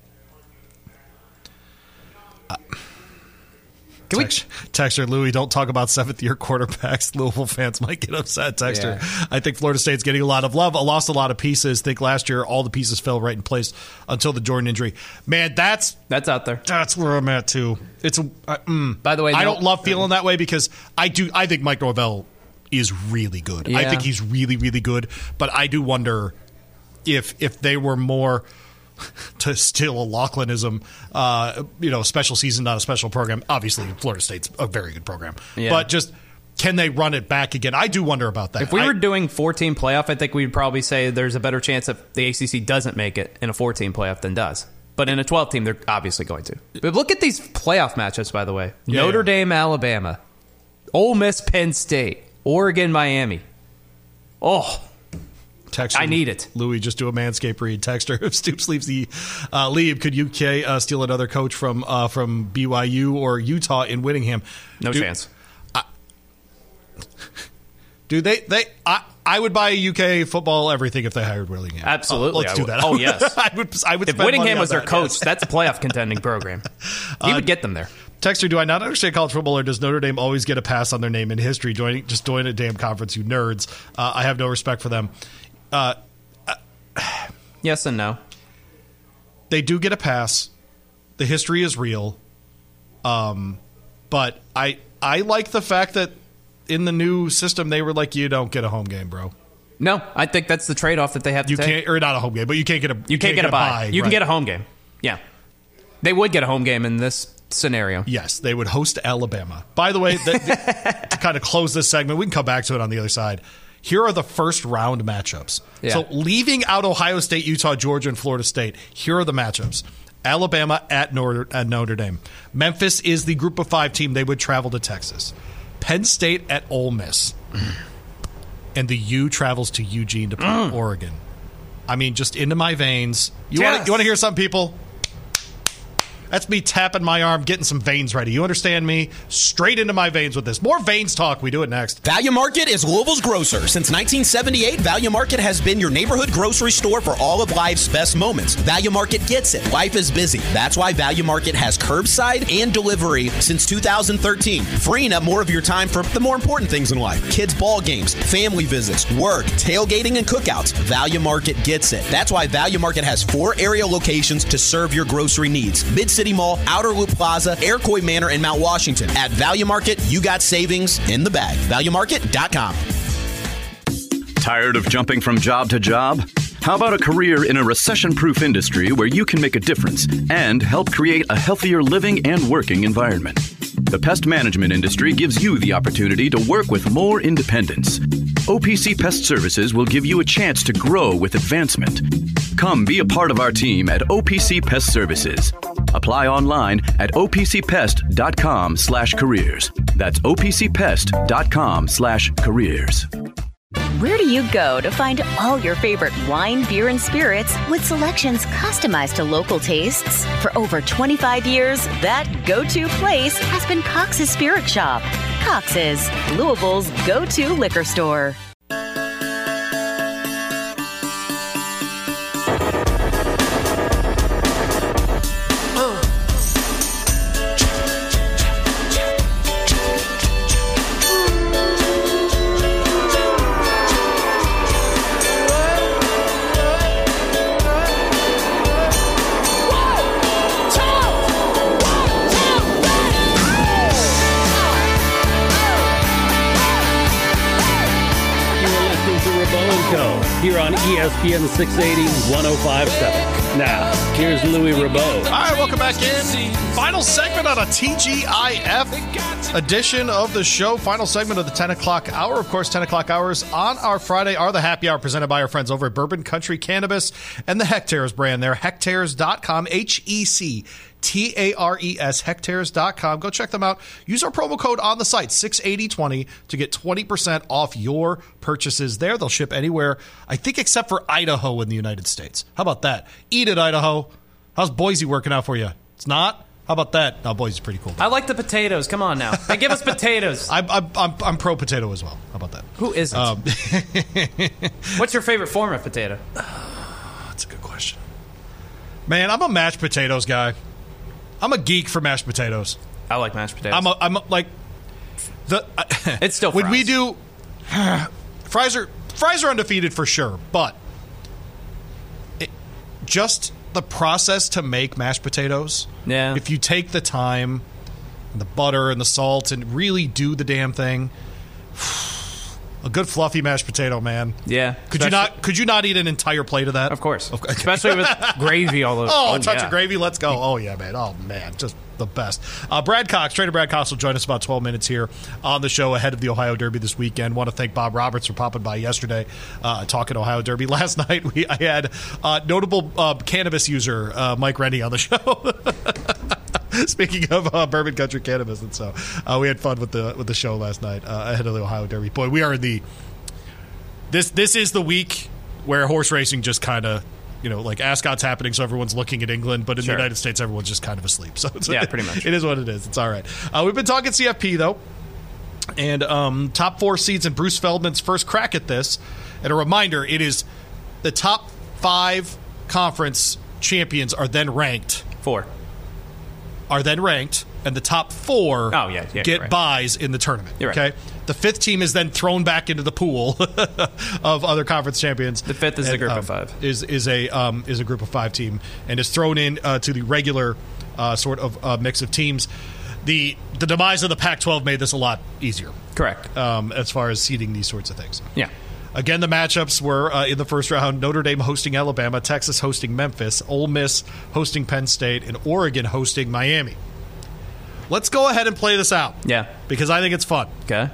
Texter Louis, don't talk about seventh-year quarterbacks. Louisville fans might get upset. Texter, yeah. I think Florida State's getting a lot of love. I lost a lot of pieces. I think last year all the pieces fell right in place until the Jordan injury. Man, that's out there. That's where I'm at too. It's by the way, I don't love feeling that way because I think Mike Norvell is really good. Yeah. I think he's really, really good. But I do wonder if they were more. To steal a Laughlinism, special season, not a special program. Obviously, Florida State's a very good program. Yeah. But just, can they run it back again? I do wonder about that. If we were doing 4-team playoff, I think we'd probably say there's a better chance that the ACC doesn't make it in a 4-team playoff than does. But in a 12-team, they're obviously going to. But look at these playoff matchups, by the way. Notre Dame, Alabama. Ole Miss, Penn State. Oregon, Miami. Oh, Texter, I need it. Louis, just do a Manscaped read. Texter, if Stoops leaves the leave, could UK steal another coach from BYU or Utah in Whittingham? No chance. I would buy UK football everything if they hired Whittingham. Absolutely. Let's do that. Oh, yes. I would if Whittingham was their coach, that's a playoff contending program. He would get them there. Texter, do I not understand college football, or does Notre Dame always get a pass on their name in history? Just join a damn conference, you nerds. I have no respect for them. Yes and no. They do get a pass. The history is real. But I like the fact that in the new system they were like, you don't get a home game, bro. No, I think that's the trade-off that they have to take. Can't, or not a home game, but you can't get a bye. You can get a home game. Yeah. They would get a home game in this scenario. Yes, they would host Alabama. By the way, to kind of close this segment, we can come back to it on the other side. Here are the first round matchups. Yeah. So leaving out Ohio State, Utah, Georgia, and Florida State, here are the matchups. Alabama at Notre Dame. Memphis is the group of 5 team. They would travel to Texas. Penn State at Ole Miss. And the U travels to Eugene to play Oregon. I mean, just into my veins. You want to hear something, people? That's me tapping my arm, getting some veins ready. You understand me? Straight into my veins with this. More veins talk. We do it next. Value Market is Louisville's grocer. Since 1978, Value Market has been your neighborhood grocery store for all of life's best moments. Value Market gets it. Life is busy. That's why Value Market has curbside and delivery since 2013, freeing up more of your time for the more important things in life. Kids' ball games, family visits, work, tailgating, and cookouts. Value Market gets it. That's why Value Market has 4 area locations to serve your grocery needs. Mid-City Mall, Outer Loop Plaza, Iroquois Manor, and Mount Washington. At Value Market, you got savings in the bag. ValueMarket.com. Tired of jumping from job to job? How about a career in a recession-proof industry where you can make a difference and help create a healthier living and working environment? The pest management industry gives you the opportunity to work with more independence. OPC Pest Services will give you a chance to grow with advancement. Come be a part of our team at OPC Pest Services. Apply online at opcpest.com/careers. That's opcpest.com/careers. Where do you go to find all your favorite wine, beer, and spirits with selections customized to local tastes? For over 25 years, that go-to place has been Cox's Spirit Shop. Cox's, Louisville's go-to liquor store. Here on ESPN 680 1057. Now, here's Louis Rabeau. All right, welcome back in. Final segment on a TGIF edition of the show. Final segment of the 10 o'clock hour. Of course, 10 o'clock hours on our Friday are the happy hour presented by our friends over at Bourbon Country Cannabis and the Hectares brand there. Hectares.com, HECTARES, hectares.com. Go check them out. Use our promo code on the site, 68020, to get 20% off your purchases there. They'll ship anywhere, I think, except for Idaho in the United States. How about that? Eat it, Idaho. How's Boise working out for you? It's not? How about that? Oh, Boise is pretty cool. I like the potatoes. Come on now. Hey, give us potatoes. I'm pro potato as well. How about that? Who isn't? What's your favorite form of potato? That's a good question. Man, I'm a mashed potatoes guy. I'm a geek for mashed potatoes. I like mashed potatoes. I'm like the. It's still fries. When we do fries are undefeated for sure, but just the process to make mashed potatoes. Yeah. If you take the time, and the butter and the salt, and really do the damn thing, a good fluffy mashed potato, man. Yeah. Could you not eat an entire plate of that? Of course. Okay. Especially with gravy all over. Oh, a touch of gravy. Let's go. Oh, yeah, man. Oh, man. Just the best. Brad Cox, Trader Brad Cox, will join us about 12 minutes here on the show ahead of the Ohio Derby this weekend. Want to thank Bob Roberts for popping by yesterday, talking Ohio Derby. Last night, I had notable cannabis user Mike Rennie on the show. Speaking of bourbon country cannabis, and so we had fun with the show last night ahead of the Ohio Derby. Boy, we are in the this is the week where horse racing just kind of, like Ascot's happening, so everyone's looking at England, but in the United States, everyone's just kind of asleep. So yeah, pretty much. It is what it is. It's all right. We've been talking CFP though, and top 4 seeds and Bruce Feldman's first crack at this. And a reminder: it is the top 5 conference champions are then ranked. Are then ranked, and the top 4 get buys in the tournament. You're right. Okay, the 5th team is then thrown back into the pool of other conference champions. The 5th is a group of 5. Is a group of 5 team, and is thrown in to the regular sort of mix of teams. The demise of the Pac-12 made this a lot easier. Correct. As far as seeding these sorts of things. Yeah. Again, the matchups were in the first round: Notre Dame hosting Alabama, Texas hosting Memphis, Ole Miss hosting Penn State, and Oregon hosting Miami. Let's go ahead and play this out. Yeah. Because I think it's fun. Okay.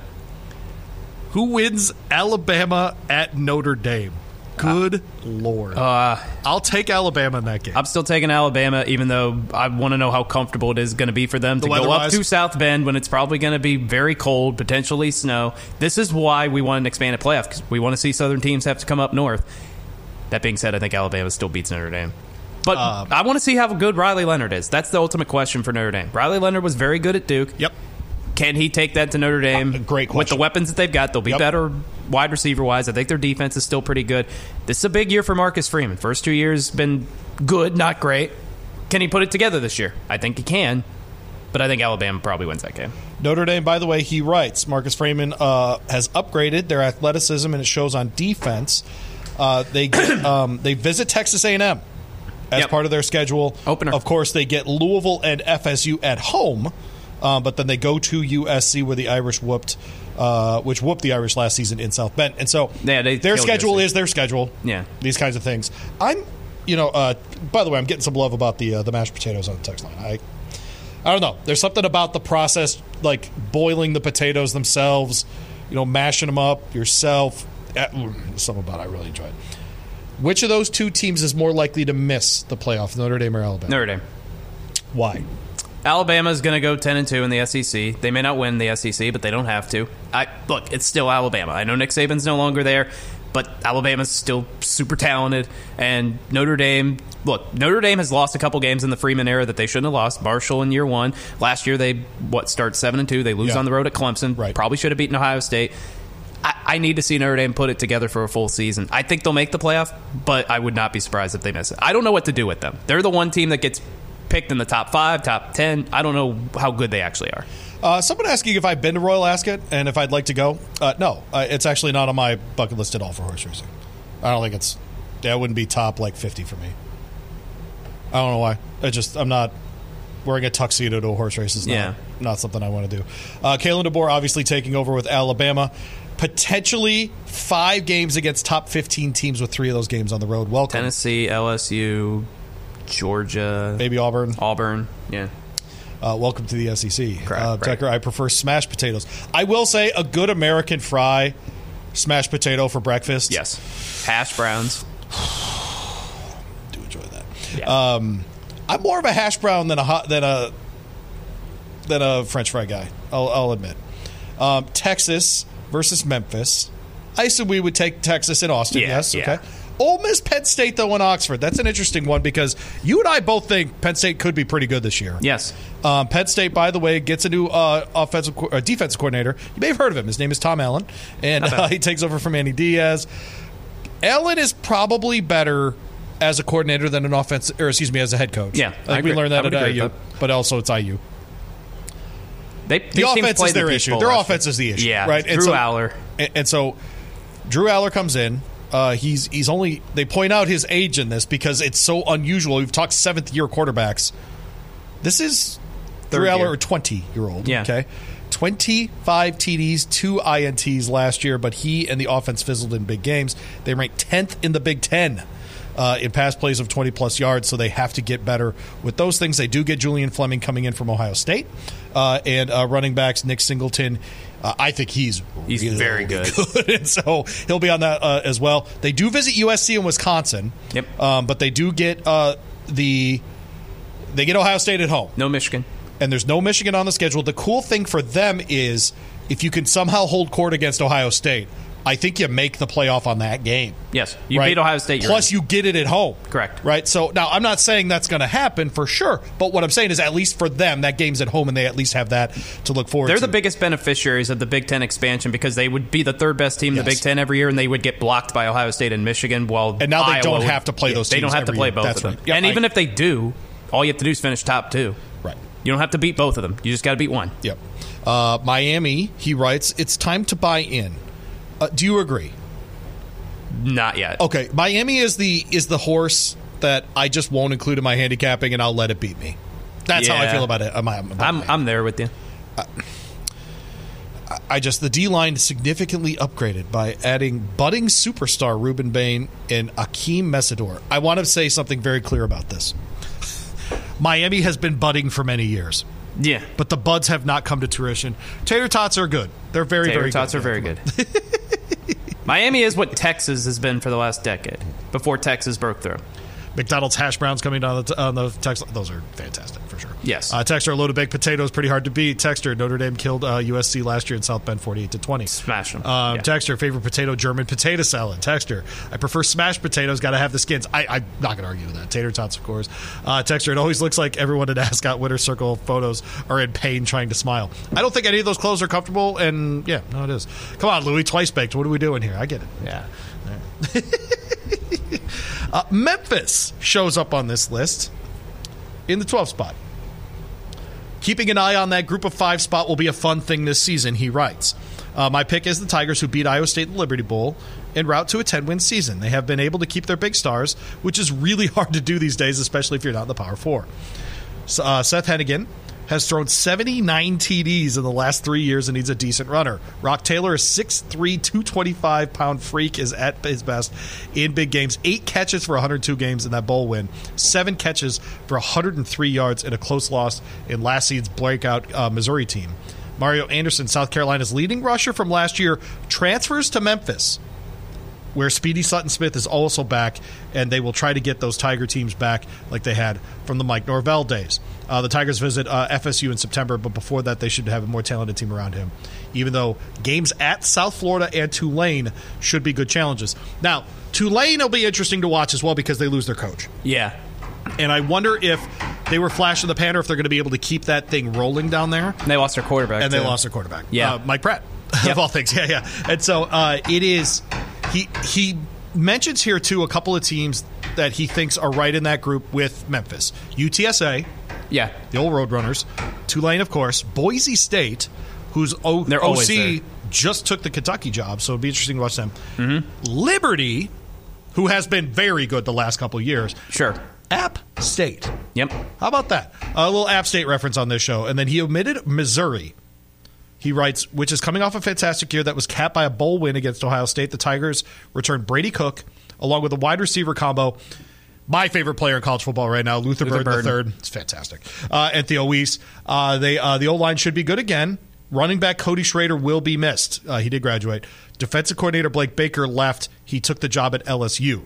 Who wins Alabama at Notre Dame? Good Lord. I'll take Alabama in that game. I'm still taking Alabama, even though I want to know how comfortable it is going to be for them to go up to South Bend when it's probably going to be very cold, potentially snow. This is why we want an expanded playoff, because we want to see Southern teams have to come up north. That being said, I think Alabama still beats Notre Dame. But I want to see how good Riley Leonard is. That's the ultimate question for Notre Dame. Riley Leonard was very good at Duke. Yep. Can he take that to Notre Dame? Great question. With the weapons that they've got, they'll be better wide receiver-wise. I think their defense is still pretty good. This is a big year for Marcus Freeman. First 2 years been good, not great. Can he put it together this year? I think he can, but I think Alabama probably wins that game. Notre Dame, by the way, he writes, Marcus Freeman has upgraded their athleticism, and it shows on defense. They visit Texas A&M as part of their schedule. Opener. Of course, they get Louisville and FSU at home. But then they go to USC, where the Irish whooped the Irish last season in South Bend, and so their schedule is their schedule. Yeah, these kinds of things. By the way, I'm getting some love about the mashed potatoes on the text line. I don't know. There's something about the process, like boiling the potatoes themselves, mashing them up yourself. Something about it I really enjoy it. Which of those 2 teams is more likely to miss the playoff, Notre Dame or Alabama? Notre Dame. Why? Alabama's going to go 10-2 in the SEC. They may not win the SEC, but they don't have to. Look, it's still Alabama. I know Nick Saban's no longer there, but Alabama's still super talented. And Notre Dame has lost a couple games in the Freeman era that they shouldn't have lost. Marshall in year 1. Last year they start 7-2. They lose on the road at Clemson. Right. Probably should have beaten Ohio State. I need to see Notre Dame put it together for a full season. I think they'll make the playoff, but I would not be surprised if they miss it. I don't know what to do with them. They're the one team that gets picked in the top 5, top 10. I don't know how good they actually are. Someone asking if I've been to Royal Ascot and if I'd like to go. No, it's actually not on my bucket list at all for horse racing. I don't think that wouldn't be top 50 for me. I don't know why. I'm not wearing a tuxedo to a horse race is not something I want to do. Kalen DeBoer obviously taking over with Alabama. Potentially 5 games against top 15 teams with 3 of those games on the road. Welcome. Tennessee, LSU, Georgia. Maybe Auburn. Yeah. Welcome to the SEC. Correct. Tucker, I prefer smashed potatoes. I will say a good American fry smashed potato for breakfast. Yes. Hash browns. Do enjoy that. Yeah. I'm more of a hash brown than a French fry guy. I'll admit. Texas versus Memphis. I assume we would take Texas and Austin. Yes. Okay. Ole Miss, Penn State, though, in Oxford. That's an interesting one because you and I both think Penn State could be pretty good this year. Yes. Penn State, by the way, gets a new defensive coordinator. You may have heard of him. His name is Tom Allen, and he takes over from Andy Diaz. Allen is probably better as a coordinator than as a head coach. Yeah, I think we learned that at IU, but also it's IU. The offense is their issue. Their offense is the issue. Yeah, right? Drew Aller. And so Drew Aller comes in. He's only. They point out his age in this because it's so unusual. We've talked 7th-year quarterbacks. This is Drew Aller, a 20-year-old. Yeah. Okay, 25 TDs, 2 INTs last year, but he and the offense fizzled in big games. They ranked 10th in the Big Ten. In pass plays of 20-plus yards, so they have to get better with those things. They do get Julian Fleming coming in from Ohio State. And running backs, Nick Singleton, I think he's really very good. And so he'll be on that as well. They do visit USC and Wisconsin. Yep. But they do get they get Ohio State at home. No Michigan. And there's no Michigan on the schedule. The cool thing for them is if you can somehow hold court against Ohio State, I think you make the playoff on that game. Yes, you beat Ohio State. Plus, you get it at home. Correct. Right? So, now, I'm not saying that's going to happen for sure, but what I'm saying is at least for them, that game's at home, and they at least have that to look forward to. They're the biggest beneficiaries of the Big Ten expansion because they would be the third-best team in the Big Ten every year, and they would get blocked by Ohio State and Michigan. And now they don't have to play those teams. They don't have to play both of them. Right. Yeah, and even if they do, all you have to do is finish top 2. Right. You don't have to beat both of them. You just got to beat one. Yep. Miami, he writes, it's time to buy in. Do you agree? Not yet. Okay, Miami is the horse that I just won't include in my handicapping, and I'll let it beat me. That's how I feel about it. I'm there with you. The D-line significantly upgraded by adding budding superstar Ruben Bain and Akeem Mesidor. I want to say something very clear about this. Miami has been budding for many years. Yeah. But the buds have not come to fruition. Tater tots are good. They're very, very good. Tater tots are very good. Miami is what Texas has been for the last decade, before Texas broke through. McDonald's hash browns coming down on the text. Those are fantastic for sure. Yes. Texter, a load of baked potatoes, pretty hard to beat. Texter, Notre Dame killed USC last year in South Bend 48-20. Smash them. Texter, favorite potato, German potato salad. Texter, I prefer smashed potatoes, got to have the skins. I'm not going to argue with that. Tater tots, of course. Texter, it always looks like everyone at Ascot Winter Circle photos are in pain trying to smile. I don't think any of those clothes are comfortable, and yeah, no, it is. Come on, Louis, twice baked. What are we doing here? I get it. Yeah. Memphis shows up on this list in the 12th spot. Keeping an eye on that group of 5 spot will be a fun thing this season, he writes. My pick is the Tigers, who beat Iowa State in the Liberty Bowl en route to a 10-win season. They have been able to keep their big stars, which is really hard to do these days, especially if you're not in the Power 4. Seth Hennigan has thrown 79 TDs in the last 3 years and needs a decent runner. Rock Taylor, a 6'3", 225-pound freak, is at his best in big games. 8 catches for 102 games in that bowl win. 7 catches for 103 yards in a close loss in last season's breakout Missouri team. Mario Anderson, South Carolina's leading rusher from last year, transfers to Memphis, where Speedy Sutton-Smith is also back, and they will try to get those Tiger teams back like they had from the Mike Norvell days. The Tigers visit FSU in September, but before that they should have a more talented team around him, even though games at South Florida and Tulane should be good challenges. Now, Tulane will be interesting to watch as well because they lose their coach. Yeah. And I wonder if they were flash in the pan or if they're going to be able to keep that thing rolling down there. And they lost their quarterback. And they lost their quarterback. Yeah. Mike Pratt, of all things. Yeah. And so it is... He mentions here, too, a couple of teams that he thinks are right in that group with Memphis. UTSA. Yeah. The old Roadrunners. Tulane, of course. Boise State, whose OC just took the Kentucky job, so it'd be interesting to watch them. Mm-hmm. Liberty, who has been very good the last couple of years. Sure. App State. Yep. How about that? A little App State reference on this show. And then he omitted Missouri. He writes, which is coming off a fantastic year that was capped by a bowl win against Ohio State. The Tigers returned Brady Cook, along with a wide receiver combo. My favorite player in college football right now, Luther Burden III. It's fantastic. And Theo Weiss. The O-line should be good again. Running back Cody Schrader will be missed. He did graduate. Defensive coordinator Blake Baker left. He took the job at LSU.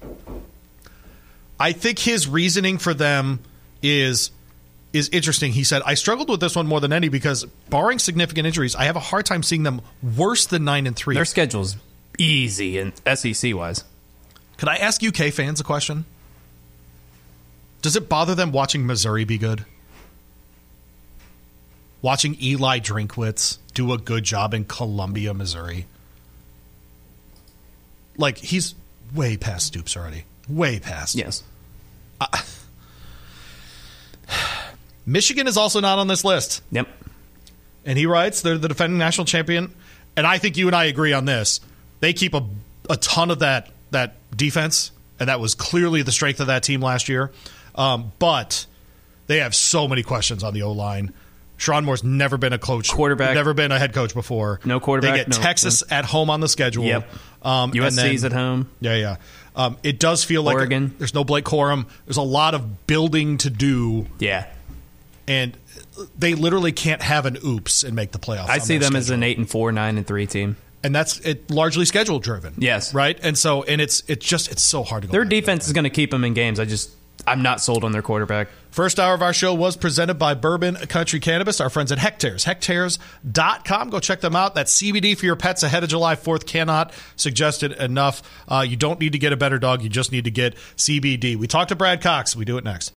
I think his reasoning for them is interesting. He said, I struggled with this one more than any because, barring significant injuries, I have a hard time seeing them worse than 9-3. Their schedule's easy and SEC-wise. Could I ask UK fans a question? Does it bother them watching Missouri be good? Watching Eli Drinkwitz do a good job in Columbia, Missouri? Like, he's way past Stoops already. Way past. Yes. Michigan is also not on this list. Yep. And he writes, they're the defending national champion. And I think you and I agree on this. They keep a ton of that defense, and that was clearly the strength of that team last year. But they have so many questions on the O-line. Sherrone Moore's never been a coach. Quarterback. Never been a head coach before. No quarterback. They get Texas at home on the schedule. Yep. USC's at home. Yeah. It does feel like Oregon. There's no Blake Corum. There's a lot of building to do. Yeah. And they literally can't have an oops and make the playoffs. I see them as an 8-4, 9-3 team. And that's it, largely schedule driven. Yes. Right? And so, and it's so hard to go. Their defense is going to keep them in games. I'm not sold on their quarterback. First hour of our show was presented by Bourbon Country Cannabis, our friends at Hectares. Hectares.com. Go check them out. That CBD for your pets ahead of July 4th cannot suggest it enough. You don't need to get a better dog. You just need to get CBD. We talked to Brad Cox. We do it next.